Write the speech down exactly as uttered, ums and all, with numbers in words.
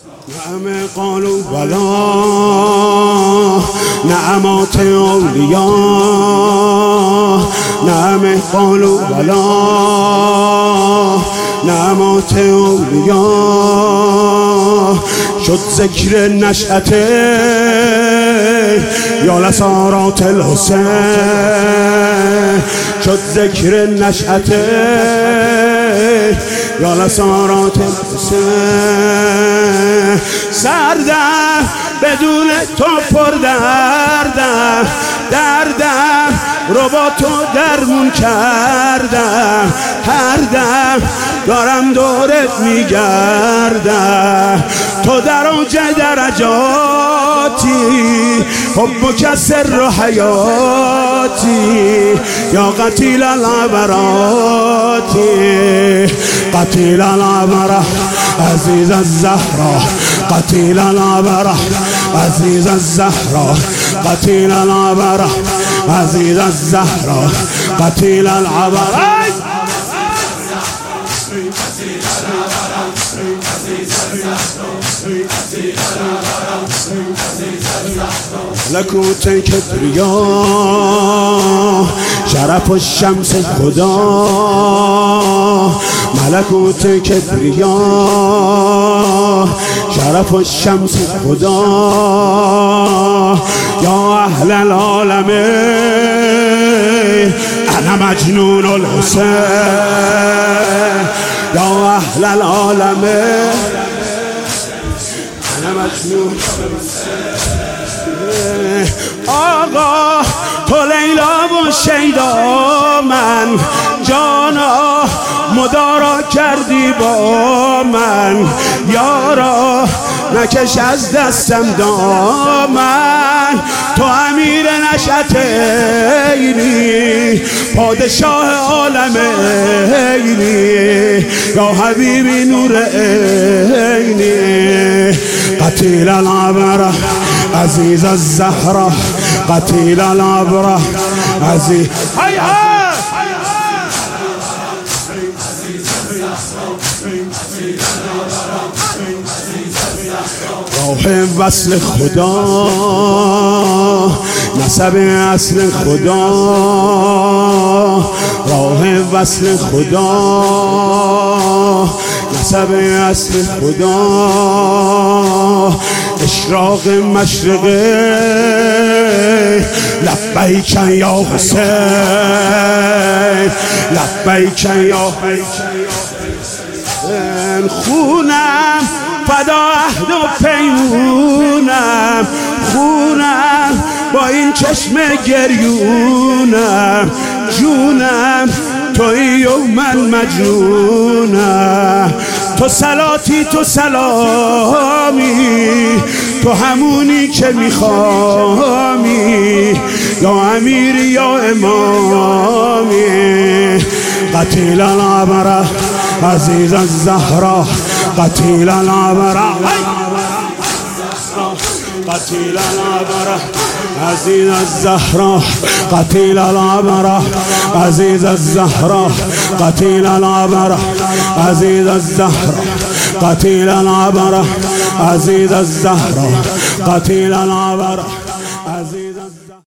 نعم قالوا بلا نعمات اولیاء، نعم قالوا بلا نعمات اولیاء، شد ذکر نشأته یا لسارات الحسین، شد ذکر نشأته یا لسارات الحسین. سردم بدون تو پر دردم، دردم رو با تو درمون کردم، هر دم دارم دورت میگردم، تو در اوج درجاتی، حبک سر و حیاتی، یا قتیل العبراتی، قتیل العبره عزیز الزهرا، قتیل العبره عزیز الزهرا، قتیل العبره عزیز الزهرا، قتیل العبره ملکوت کبریا شرف و شمس خدا، ملکوت کبریا شرف و شمس خدا، یا اهل العالم انا مجنون الحسین، یا اهل العالم انا مجنون الحسین. آقا تو لیلا و شیدا، من جانا مدارا کردی با من، یارا نکش از دستم دامن، تو امیر نشأت اینی، پادشاه عالم اینی، یا حبیبی نور اینی، قتیل العبره عزیز الزهرا، قتیل العبره عزیز های های راه وصل خدا، نسب اصل خدا، راه وصل خدا، نسب اصل خدا، اشراق مشرق لبیک یا حسین، لبیک یا حسین. خونم فدا عهد و پیمونم، خونم با این چشم گریونم، جونم تویی و من مجنونم، تو صلاتی تو سلامی، تو همونی که میخوامی، یا امیری یا امامی، قتیل العبره عزیز الزهرا، قتیل العبره قتیل العبره عزیز الزهرا، قتیل العبره عزیز الزهرا، قتیل العبره عزیز الزهرا، قتیل العبره عزیز الزهرا، قتیل العبره.